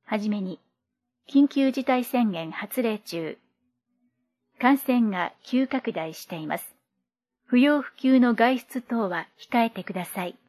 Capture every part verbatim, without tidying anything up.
はじめに、緊急事態宣言発令中。感染が急拡大しています。不要不急の外出等は控えてください。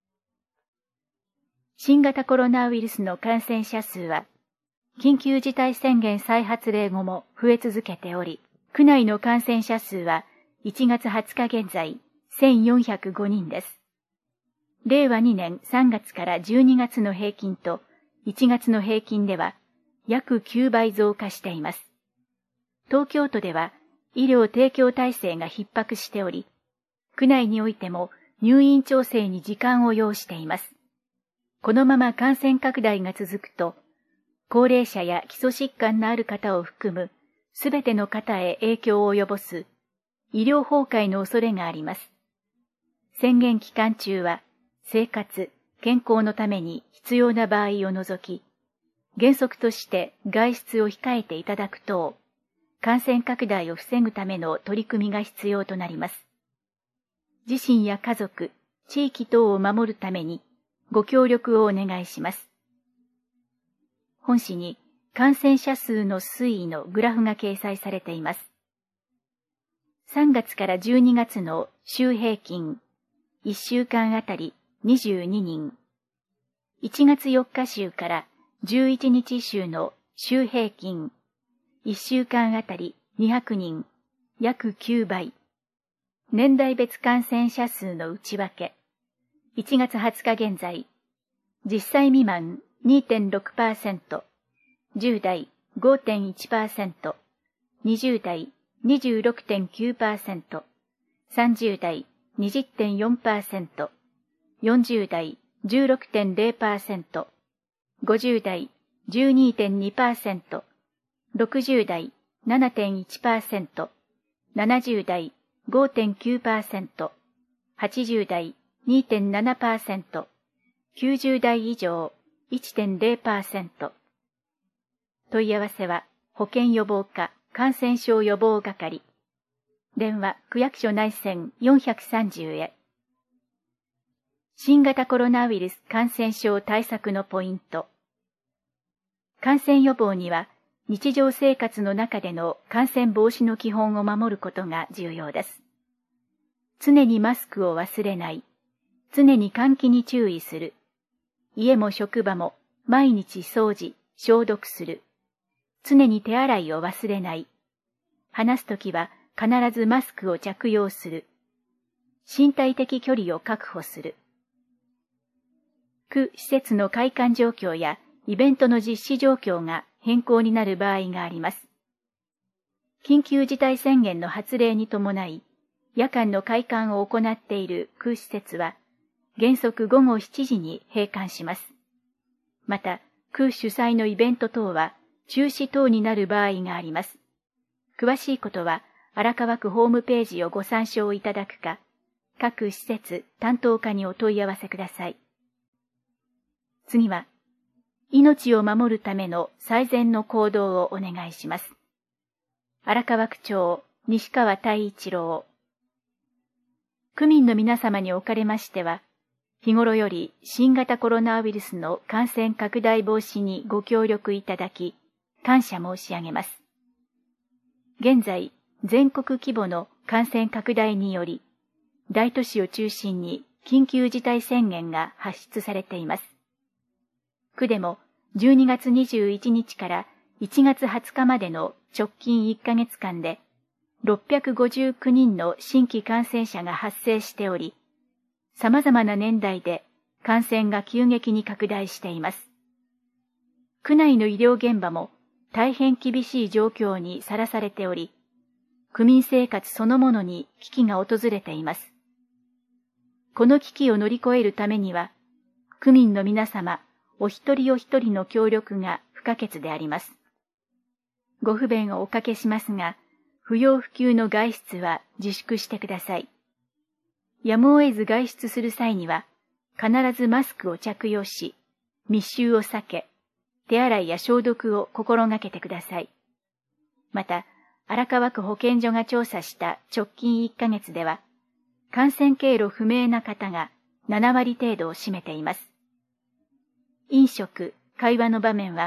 新型コロナウイルスの感染者数は、緊急事態宣言再発令後も増え続けており、区内の感染者数はいちがつはつか現在せんよんひゃくごにんです。れいわにねんさんがつからじゅうにがつの平均といちがつの平均では約きゅうばい増加しています。東京都では医療提供体制が逼迫しており、区内においても入院調整に時間を要しています。このまま感染拡大が続くと、高齢者や基礎疾患のある方を含むすべての方へ影響を及ぼす医療崩壊の恐れがあります。宣言期間中は生活、健康のために必要な場合を除き、原則として外出を控えていただく等、感染拡大を防ぐための取り組みが必要となります。自身や家族、地域等を守るためにご協力をお願いします。本誌に感染者数の推移のグラフが掲載されています。さんがつからじゅうにがつの週平均、いっしゅうかんあたりにじゅうににん、いちがつよっか週からじゅういちにち週の週平均、いっしゅうかんあたりにひゃくにん、約きゅうばい。年代別感染者数の内訳、いちがつはつか現在、じゅっさい未満 にてんろくパーセント、じゅうだい ごてんいちパーセント、にじゅうだい にじゅうろくてんきゅうパーセント、さんじゅうだい にじゅってんよんパーセント、よんじゅうだい じゅうろくてんれいパーセント、ごじゅうだい じゅうにてんにパーセント、ろくじゅうだい ななてんいちパーセント、ななじゅうだい ごてんきゅうパーセント、はちじゅうだい にてんななパーセント、きゅうじゅうだい以上 いってんれいパーセント。問い合わせは保健予防課感染症予防係。電話区役所内線よんひゃくさんじゅうへ。新型コロナウイルス感染症対策のポイント。感染予防には日常生活の中での感染防止の基本を守ることが重要です。常にマスクを忘れない。常に換気に注意する。家も職場も毎日掃除、消毒する。常に手洗いを忘れない。話すときは必ずマスクを着用する。身体的距離を確保する。区施設の開館状況やイベントの実施状況が変更になる場合があります。緊急事態宣言の発令に伴い、夜間の開館を行っている区施設は、原則ごごしちじに閉館します。また、区主催のイベント等は中止等になる場合があります。詳しいことは、荒川区ホームページをご参照いただくか、各施設担当課にお問い合わせください。次は、命を守るための最善の行動をお願いします。荒川区長、西川太一郎。区民の皆様におかれましては、日頃より新型コロナウイルスの感染拡大防止にご協力いただき、感謝申し上げます。現在、全国規模の感染拡大により、大都市を中心に緊急事態宣言が発出されています。区でもじゅうにがつにじゅういちにちからいちがつはつかまでの直近いっかげつかんで、ろっぴゃくごじゅうきゅうにんの新規感染者が発生しており、様々な年代で感染が急激に拡大しています。区内の医療現場も大変厳しい状況にさらされており、区民生活そのものに危機が訪れています。この危機を乗り越えるためには、区民の皆様お一人お一人の協力が不可欠であります。ご不便をおかけしますが、不要不急の外出は自粛してください。やむを得ず外出する際には、必ずマスクを着用し、密集を避け、手洗いや消毒を心がけてください。また、荒川区保健所が調査した直近いっかげつでは、感染経路不明な方がななわり程度を占めています。飲食、会話の場面は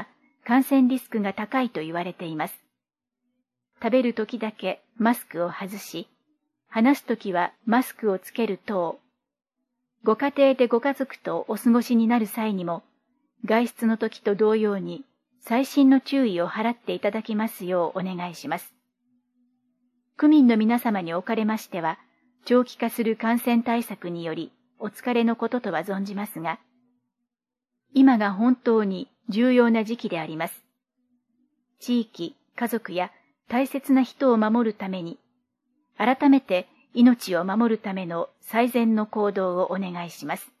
感染リスクが高いと言われています。食べるときだけマスクを外し、話すときはマスクをつける等。ご家庭でご家族とお過ごしになる際にも、外出のときと同様に細心の注意を払っていただきますようお願いします。区民の皆様におかれましては、長期化する感染対策によりお疲れのこととは存じますが、今が本当に重要な時期であります。地域、家族や大切な人を守るために、改めて命を守るための最善の行動をお願いします。